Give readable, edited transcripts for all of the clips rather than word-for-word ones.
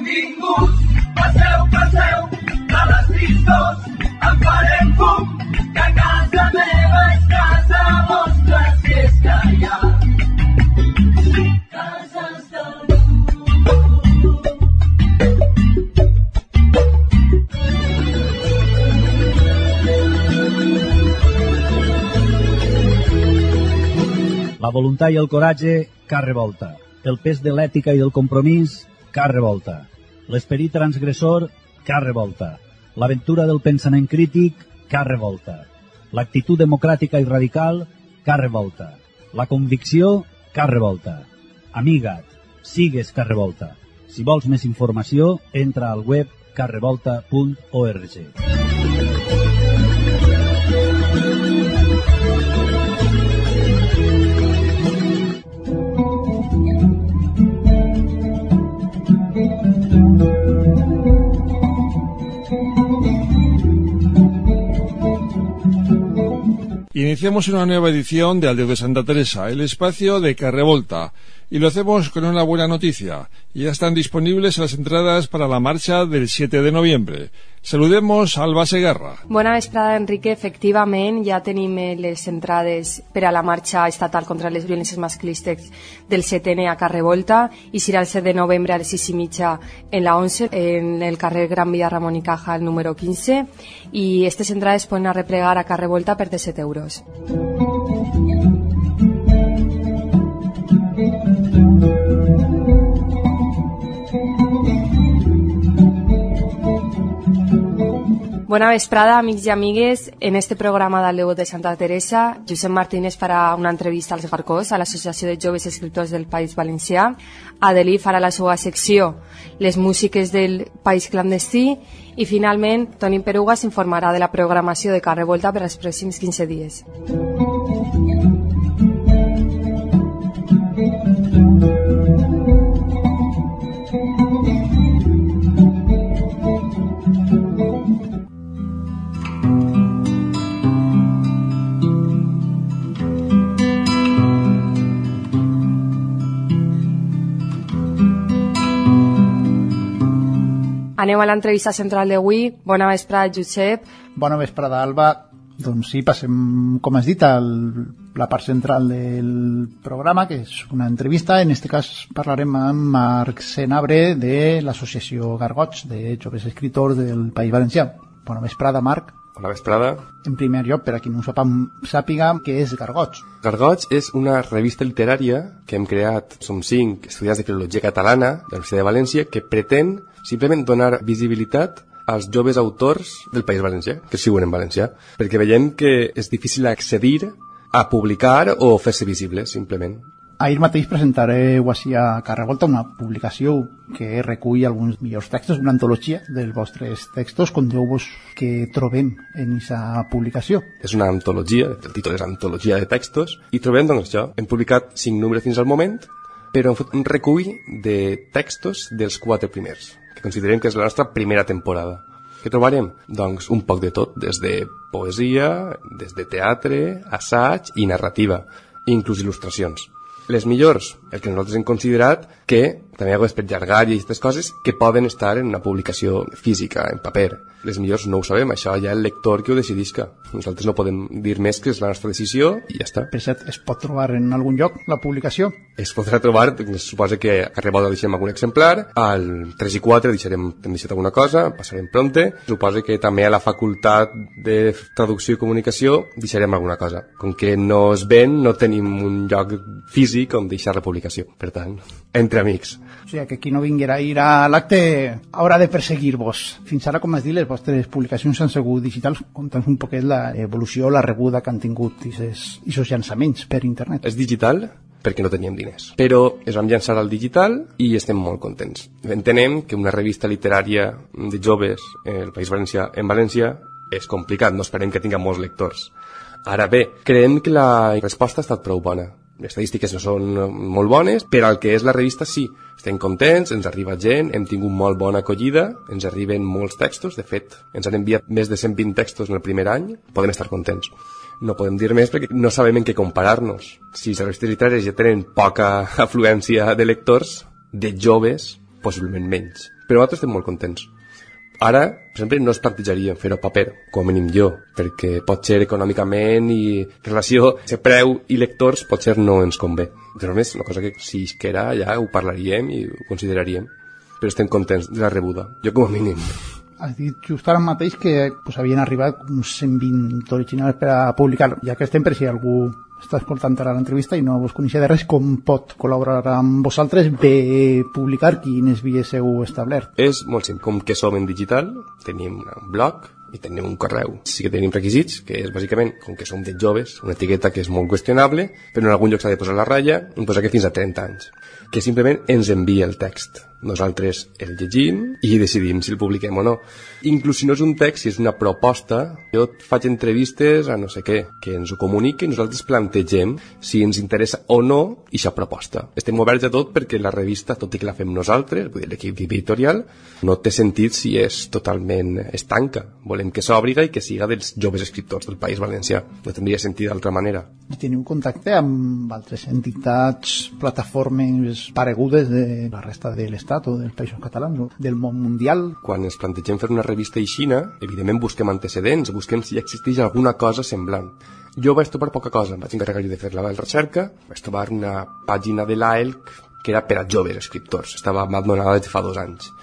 Benvinguts, passeu, passeu, de les tristors en farem fum, que casa meva és casa vostra, si és que hi ha cases del món. La voluntat i el coratge, cap revolta. El pes de l'ètica i del compromís, cap revolta. L'esperit transgressor, cap revolta. L'aventura del pensament crític, cap revolta. L'actitud democràtica i radical, cap revolta. La convicció, cap revolta. Amiga't, sigues cap revolta. Si vols més informació, entra al web caprevolta.org. Iniciamos una nueva edición de Aldeo de Santa Teresa, el espacio de Carrevolta, y lo hacemos con una buena noticia. Ya están disponibles las entradas para la marcha del 7 de noviembre. Saludemos a Alba Segarra. Bona vesprada, Enrique. Efectivament, ja tenim les entrades per a la marxa estatal contra les violències masclistes del 7N a Carrevolta, i serà el 7 de novembre a les 6:30 en la 11, en el carrer Gran Via Ramon y Caja, el número 15, i aquestes entrades poden arreplegar a Carrevolta per 17 euros. Bona vesprada, amics i amigues. En este programa d'Aldeo de Santa Teresa, Josep Martínez farà una entrevista als Gargots, a l'Associació de Joves Escriptors del País Valencià. Adelí farà la seva secció, les músiques del País Clandestí. I finalment, Toni Peruga s'informarà de la programació de Carrevolta per als pròxims 15 dies. Anem a l'entrevista central d'avui. Bona vesprada, Josep. Bona vesprada, Alba. Doncs sí, passem, com has dit, a la part central del programa, que és una entrevista. En aquest cas parlarem amb Marc Senabre de l'Associació Gargots de Joves Escriptors del País Valencià. Bona vesprada, Marc. Bona vesprada. En primer lloc, per a qui no ho sàpiga, què és Gargots? Gargots és una revista literària que hem creat, som 5 estudiants de filologia catalana de la Universitat de València, que pretén simplement donar visibilitat als joves autors del País Valencià, que escriuen en valencià, perquè veiem que és difícil accedir a publicar o fer-se visible, simplement. Ahir mateix presentareu així a Carrevolta una publicació que recull alguns millors textos, una antologia dels vostres textos. Conteu-vos què trobem en aquesta publicació. És una antologia, el títol és Antologia de Textos, i trobem, doncs, això. Hem publicat 5 números fins al moment, però hem fet un recull de textos dels 4 primers, que considerem que és la nostra primera temporada. Què trobarem? Doncs un poc de tot, des de poesia, des de teatre, assaig i narrativa, inclús il·lustracions. Les millors, el que nosaltres hem considerat que també hi ha coses per llargar i aquestes coses que poden estar en una publicació física, en paper. Les millors no ho sabem, això ja el lector que ho decidisca. Nosaltres no podem dir més que és la nostra decisió i ja està. Per cert, es pot trobar en algun lloc la publicació? Es podrà trobar, suposa que a Carrevolta deixarem algun exemplar, al 3 i 4 hem deixat alguna cosa, passarem prompte, suposa que també a la Facultat de Traducció i Comunicació deixarem alguna cosa. Com que no es ven, no tenim un lloc físic on deixar la publicació. Per tant, entre amics. O sigui, que qui no vinguera a ir a l'acte haurà de perseguir-vos. Fins ara, com has dit, les vostres publicacions han sigut digitals. Conta'ns un poquet l'evolució, la rebuda que han tingut aquests llançaments per internet. És digital perquè no teníem diners, però es vam llançar al digital i estem molt contents. Entenem que una revista literària de joves al País Valencià en València és complicat, no esperem que tinga molts lectors. Ara bé, creiem que la resposta ha estat prou bona. Les estadístiques no són molt bones, però el que és la revista sí. Estem contents, ens arriba gent, hem tingut molt bona acollida, ens arriben molts textos, de fet, ens han enviat més de 120 textos en el primer any, podem estar contents. No podem dir més perquè no sabem en què comparar-nos. Si les revistes literàries ja tenen poca afluència de lectors, de joves, possiblement menys. Però nosaltres estem molt contents. Ara, per exemple, no es plantejaria fer-ho a paper, com a mínim jo, perquè pot ser econòmicament i relació de preu i lectors potser no ens convé. Però més, una cosa que si isquera ja ho parlaríem i ho consideraríem. Però estem contents de la rebuda, jo com a mínim. Has dit just ara mateix que havien arribat uns 120 originals per a publicar. Ja que estem, per si algú està escoltant ara l'entrevista i no vos coneixia de res, com pot col·laborar amb vosaltres de publicar, quines vies heu establert? És molt simple. Com que som en digital, tenim un blog i tenim un correu. Sí que tenim requisits, que és bàsicament, com que som de joves, una etiqueta que és molt qüestionable, però en algun lloc s'ha de posar la ratlla, em posa que fins a 30 anys. Que simplement ens envia el text. Nosaltres el llegim i decidim si el publiquem o no. Inclús si no és un text, si és una proposta, jo faig entrevistes a no sé què, que ens ho comuniquen i nosaltres plantegem si ens interessa o no aquesta proposta. Estem oberts a tot perquè la revista, tot i que la fem nosaltres, vull dir, l'equip editorial, no té sentit si és totalment estanca. Volem que s'òbriga i que siga dels joves escriptors del País Valencià. No tindria sentit d'altra manera. I teniu contacte amb altres entitats, plataformes paregudes de la resta de l'Estat o dels països catalans o del món mundial? Quan ens plantegem fer una revista aixina, evidentment busquem antecedents, busquem si existeix alguna cosa semblant. Jo vaig trobar poca cosa, em vaig encarregar de fer la recerca, vaig trobar una pàgina de l'AELC que era per a joves escriptors, estava abandonada des de fa 2 anys.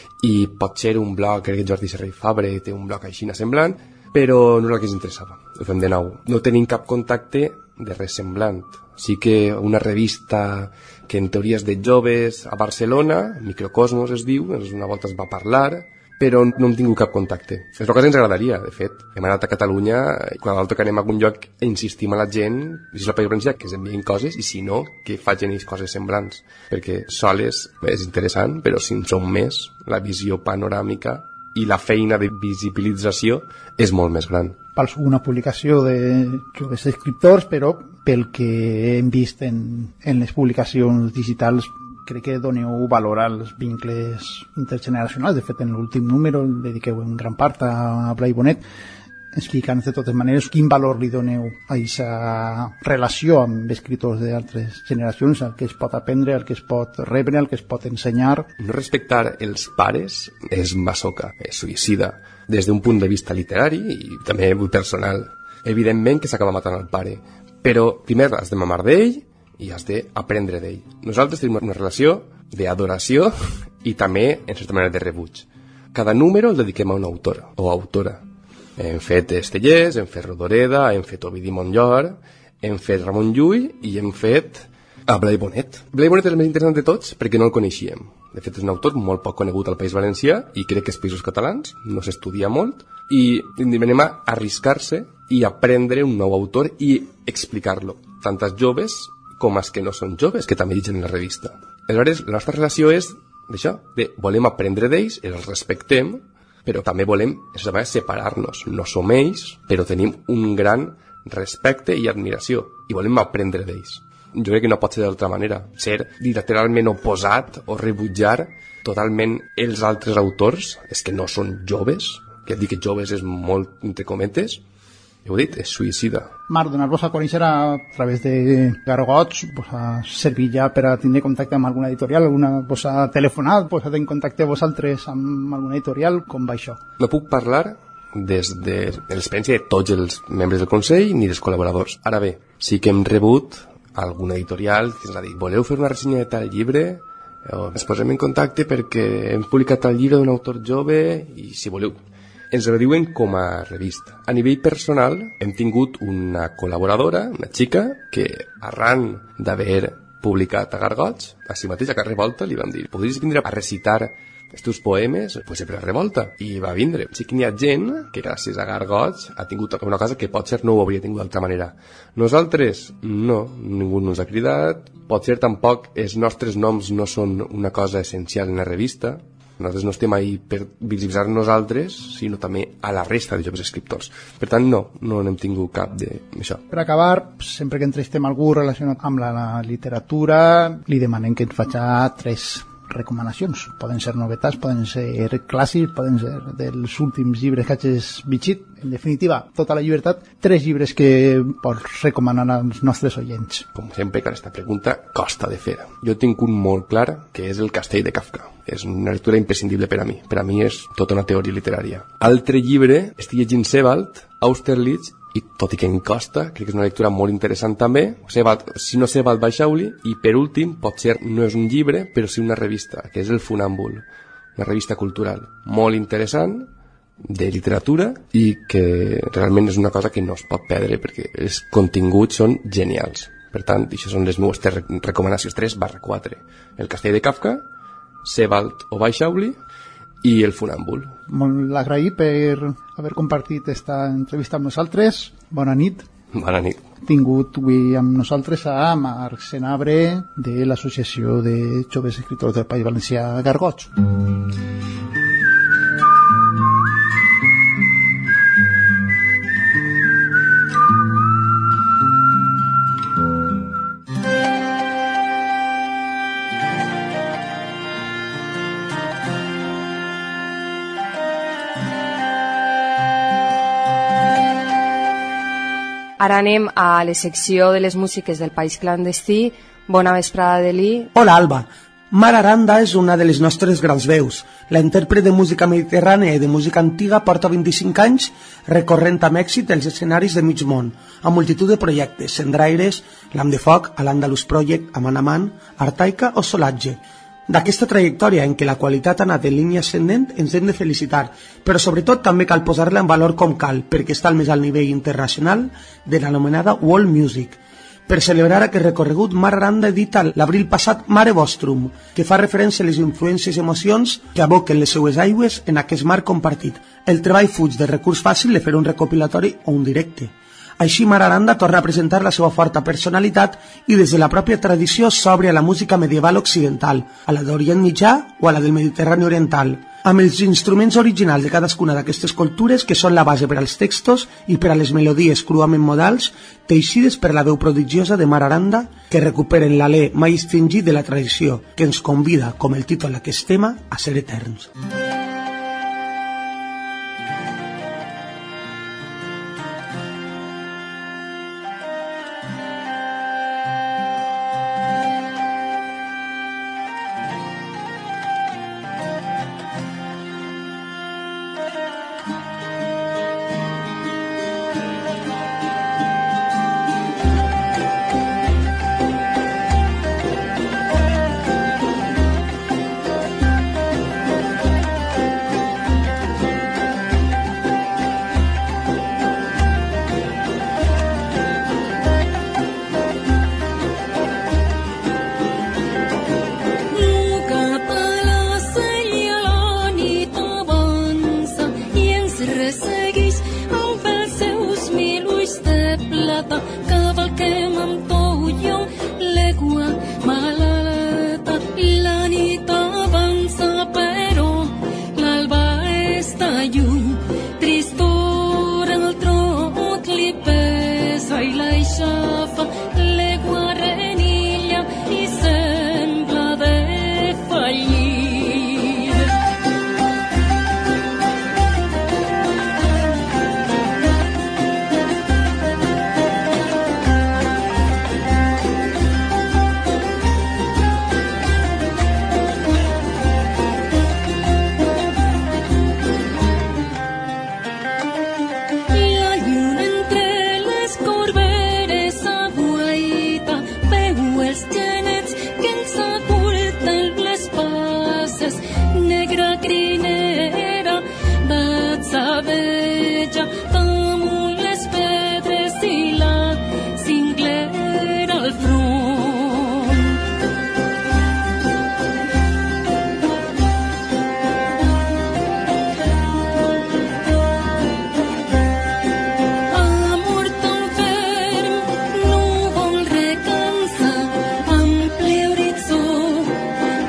I pot ser un blog, crec que Jordi Serrell Fabre té un blog aixina semblant, però no és el que ens interessava, ho fem de nou. No tenim cap contacte de res semblant. Sí que una revista que en teoria és de joves a Barcelona, Microcosmos es diu, una volta es va parlar, però no hem tingut cap contacte. És el que ens agradaria, de fet. Hem anat a Catalunya i quan l'altre que anem a algun lloc insistim a la gent, si és la País Valencià, que ens envien coses i si no, que facin ells coses semblants. Perquè soles és interessant, però si en som més, la visió panoràmica i la feina de visibilització és molt més gran. Pals una publicació de joves escriptors, però pel que hem vist en les publicacions digitals crec que doneu valor als vincles intergeneracionals. De fet, en l'últim número el dediqueu en gran part a Blai Bonet, explicant de totes maneres quin valor li doneu a aquesta relació amb escriptors d'altres generacions, el que es pot aprendre, el que es pot rebre, el que es pot ensenyar. No respectar els pares és masoca, és suïcida, des d'un punt de vista literari i també personal. Evidentment que s'acaba matant el pare, però primer has de mamar d'ell i has d'aprendre d'ell. Nosaltres tenim una relació d'adoració i també, en certa manera, de rebuig. Cada número el dediquem a un autor o autora. Hem fet Estellers, hem fet Rodoreda, hem fet Ovidi Montllor, hem fet Ramon Llull i hem fet a Blai Bonet. Blai Bonet és el més interessant de tots perquè no el coneixíem. De fet, és un autor molt poc conegut al País Valencià i crec que als Països Catalans no s'estudia molt i venim a arriscar-se i aprendre un nou autor i explicar-lo, tant als joves com als que no són joves, que també diuen en la revista. Aleshores, la nostra relació és d'això, de volem aprendre d'ells, els respectem, però també volem, separar-nos. No som ells, però tenim un gran respecte i admiració, i volem aprendre d'ells. Jo crec que no pot ser d'altra manera. Ser literalment oposat o rebutjar totalment els altres autors, és que no són joves, que dir que joves és molt entre cometes, ja ho he dit, és suïcida. Marc, donar-vos a conèixer a través de Gargots ha servit ja per a tindre contacte amb alguna editorial, vos ha telefonat, posat en contacte vosaltres amb alguna editorial, com va això? No puc parlar des de l'experiència de tots els membres del Consell ni dels col·laboradors. Ara bé, sí que hem rebut alguna editorial que ens ha dit, voleu fer una ressenya de tal llibre? O ens posem en contacte perquè hem publicat el llibre d'un autor jove i si voleu. Ens ho diuen com a revista. A nivell personal hem tingut una col·laboradora, una xica, que arran d'haver publicat a Gargots, a si mateix a Carrer Volta li vam dir, podries vindre a recitar els teus poemes? Pues sempre a Revolta. I va vindre. Sí que n'hi ha gent que gràcies a Gargots ha tingut una cosa que potser no ho hauria tingut d'altra manera. Nosaltres, no, ningú no ens ha cridat, potser tampoc els nostres noms no són una cosa essencial en la revista. Nosaltres no estem ahí per visibilitzar nosaltres, sinó també a la resta de joves escriptors. Per tant, no n'hem tingut cap d'això. Per acabar, sempre que entrevistem algú relacionat amb la literatura, li demanem que ens faci 3 recomanacions. Poden ser novetats, poden ser clàssics, poden ser dels últims llibres que hagis llegit. En definitiva, tota la llibertat, 3 llibres que pots recomanar als nostres oients. Com sempre, que aquesta pregunta costa de fer. Jo tinc un molt clar, que és El castell de Kafka. És una lectura imprescindible per a mi. Per a mi és tota una teoria literària. Altre llibre, estic llegint Sebald, Austerlitz, i tot i que em costa, crec que és una lectura molt interessant també. Si no Sebald, Baixauli. I per últim, potser no és un llibre, però sí una revista, que és El Funàmbul, una revista cultural molt interessant, de literatura, i que realment és una cosa que no es pot perdre perquè els continguts són genials. Per tant, això són les meves 3 recomanacions, 3/4. El castell de Kafka, Sebald o Baixauli i El Funàmbul. Molt agraït per haver compartit esta entrevista amb nosaltres. Bona nit. Bona nit. Tingut avui amb nosaltres a Marc Senabre de l'Associació de Joves Escriptors del País Valencià, Gargots. Ara anem a la secció de les músiques del País Clandestí. Bona vesprada, Delí. Hola, Alba. Mar Aranda és una de les nostres grans veus. La intèrpret de música mediterrània i de música antiga porta 25 anys recorrent amb èxit els escenaris de mig món, amb multitud de projectes, Sendraires, Lam de Foc, a l'Andalus Project, a Manamant, Artaica o Solatge. D'aquesta trajectòria en què la qualitat ha anat en línia ascendent ens hem de felicitar, però sobretot també cal posar-la en valor com cal, perquè està al més alt nivell internacional de l'anomenada World Music. Per celebrar aquest recorregut, Mar Aranda edita l'abril passat Mare Vostrum, que fa referència a les influències i emocions que aboquen les seues aigües en aquest mar compartit. El treball fuig del recurs fàcil de fer un recopilatori o un directe. Així, Mar Aranda torna a presentar la seva forta personalitat i des de la pròpia tradició s'obre a la música medieval occidental, a la d'Orient Mitjà o a la del Mediterrani Oriental, amb els instruments originals de cadascuna d'aquestes cultures que són la base per als textos i per a les melodies cruament modals, teixides per la veu prodigiosa de Mar Aranda, que recuperen l'alè mai extingit de la tradició, que ens convida, com el títol d'aquest tema, a ser eterns.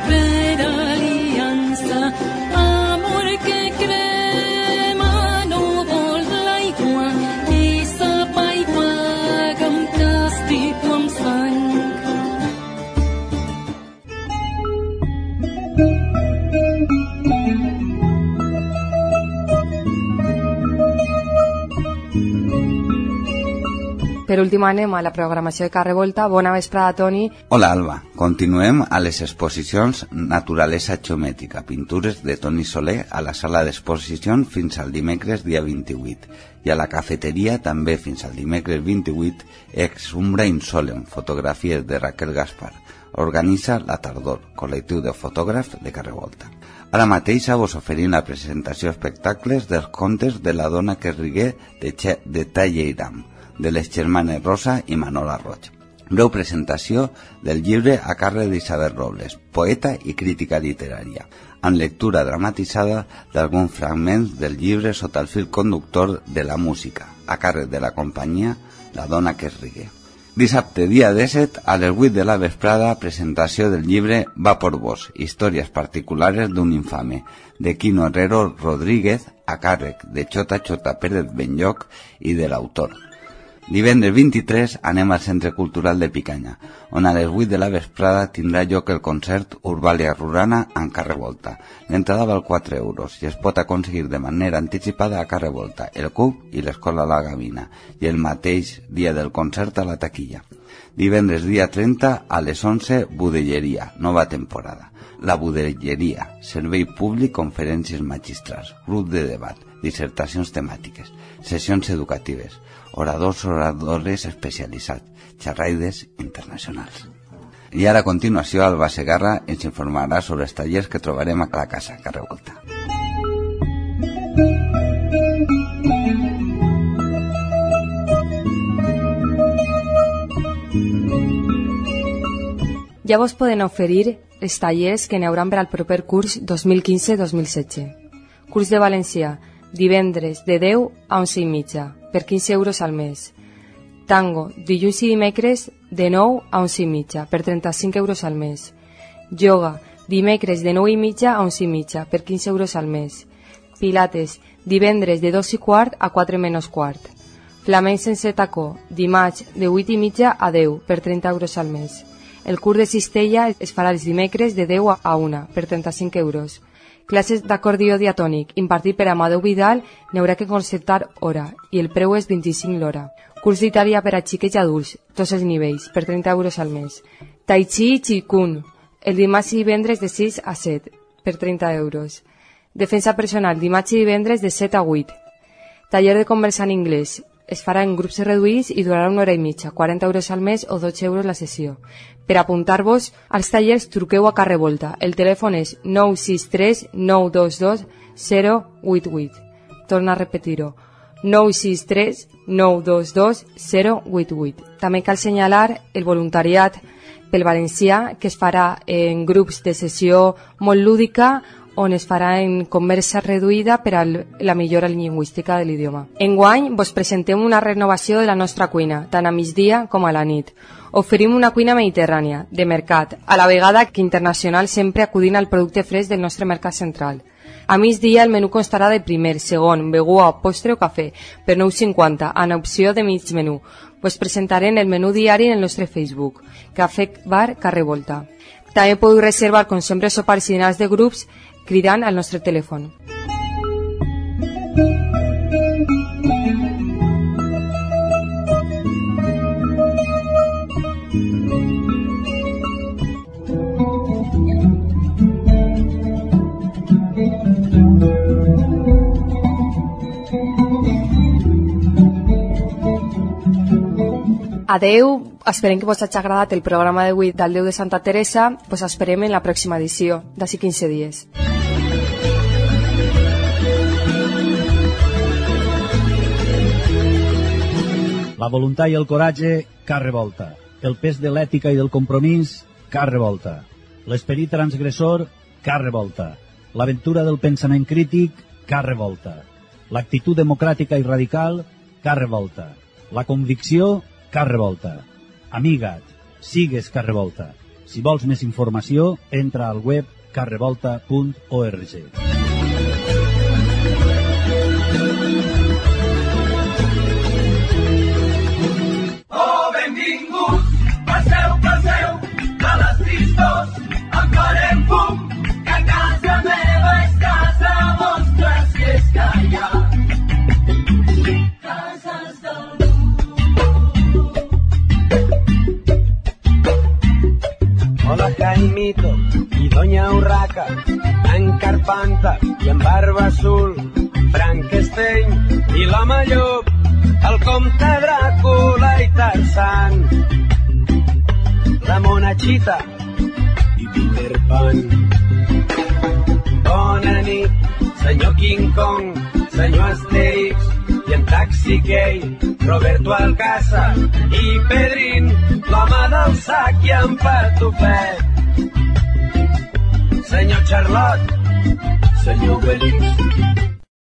Amor que crema no l'últim anem a la programació de Carrevolta. Bona vesprada, Toni. Hola, Alba. Continuem a les exposicions Naturalesa Geomètrica, pintures de Toni Soler a la sala d'exposicions fins al dimecres dia 28 i a la cafeteria també fins al dimecres 28 Ex Umbra in Solem, fotografies de Raquel Gaspar. Organitza La Tardor, col·lectiu de fotògrafs de Carrevolta. Ara mateixa vos oferim la presentació d'espectacles dels contes de la dona que rigué de Talleiram, de les germanes Rosa i Manola Roig. Breu presentació del llibre a càrrec d'Isabel Robles, poeta i crítica literària, amb lectura dramatitzada d'alguns fragments del llibre sota el fil conductor de la música, a càrrec de la companyia La dona que es rigué. Dissabte, dia 17, a les 8 de la vesprada, presentació del llibre Va por vos, històries particulars d'un infame, de Quino Herrero Rodríguez, a càrrec de Xota Pérez Benlloc i de l'autor. Divendres 23 anem al Centre Cultural de Picanya, on a les 8 de la vesprada tindrà lloc el concert Urbalia Rurana en Carrevolta. L'entrada val 4 euros i es pot aconseguir de manera anticipada a Carrevolta, el CUP i l'Escola La Gavina, i el mateix dia del concert a la taquilla. Divendres dia 30 a les 11, Budelleria, nova temporada. La Budelleria, servei públic, conferències magistrals, grup de debat, dissertacions temàtiques, sessions educatives, oradors especialitzats, xerraides internacionals. I ara a continuació Alba Segarra ens informarà sobre els tallers que trobarem a la casa Carrevolta. Ja vos poden oferir els tallers que n'hi haurà per al proper curs 2015-2016. Curs de valencià, divendres de 10 a 11:30, per 15 euros al mes. Tango, dilluns i dimecres de 9 a 11:30, per 35 euros al mes. Yoga, dimecres de 9:30 a 11:30, per 15 euros al mes. Pilates, divendres de 2:15 a 4:15. Flamenc sense tacó, dimarts de 8:30 a 10, per 30 euros al mes. El curs de cistella es farà els dimecres de 10 a 1, per 35 euros. Classes d'acordió diatònic, impartit per Amadeu Vidal, n'hi haurà que concertar hora, i el preu és 25 l'hora. Curs d'italià per a xiquets i adults, tots els nivells, per 30 euros al mes. Tai Chi i Qigong, el dimarts i divendres de 6 a 7, per 30 euros. Defensa personal, dimarts i divendres de 7 a 8. Taller de conversar en anglès, es farà en grups reduïts i durarà 1 hora i mitja, 40 euros al mes o 12 euros la sessió. Per apuntar-vos als tallers truqueu a Carrevolta. El telèfon és 963 922 088. Torna a repetir-ho. 963 922 088. També cal assenyalar el voluntariat pel valencià que es farà en grups de sessió molt lúdica on es farà en conversa reduïda per a la millora lingüística de l'idioma. Enguany vos presentem una renovació de la nostra cuina, tant a migdia com a la nit. Oferim una cuina mediterrània, de mercat, a la vegada que internacional, sempre acudint al producte fresc del nostre mercat central. A migdia el menú constarà de primer, segon, beguda, postre o cafè, per 9,50, en opció de mig menú. Vos presentarem el menú diari en el nostre Facebook, Cafè Bar Carrevolta. També podeu reservar, com sempre, sopars i dinars de grups cridant al nostre telèfon. Adeu, esperem que vos hagi agradat el programa d'avui del Déu de Santa Teresa. Vos esperem en la pròxima edició, d'ací 15 dies. La voluntat i el coratge, Carrevolta. El pes de l'ètica i del compromís, Carrevolta. L'esperit transgressor, Carrevolta. L'aventura del pensament crític, Carrevolta. L'actitud democràtica i radical, Carrevolta. La convicció, Carrevolta. Amiga't, sigues Carrevolta. Si vols més informació, entra al web carrevolta.org. Oh, benvinguts, passeu, passeu, a les tristors, en farem fum, que casa meva és casa vostra, si és que hi ha cases del món. Fanta i en barba azul, Frankenstein i l'home llop, el comte Dràcula i Tarzan, la monachita i Peter Pan. Bona nit, senyor King Kong, senyor Asterix i en Taxi Gay, Roberto Alcázar i Pedrín, l'home del sac i en Patufet. Senyor Charlotte, senyor Obelix,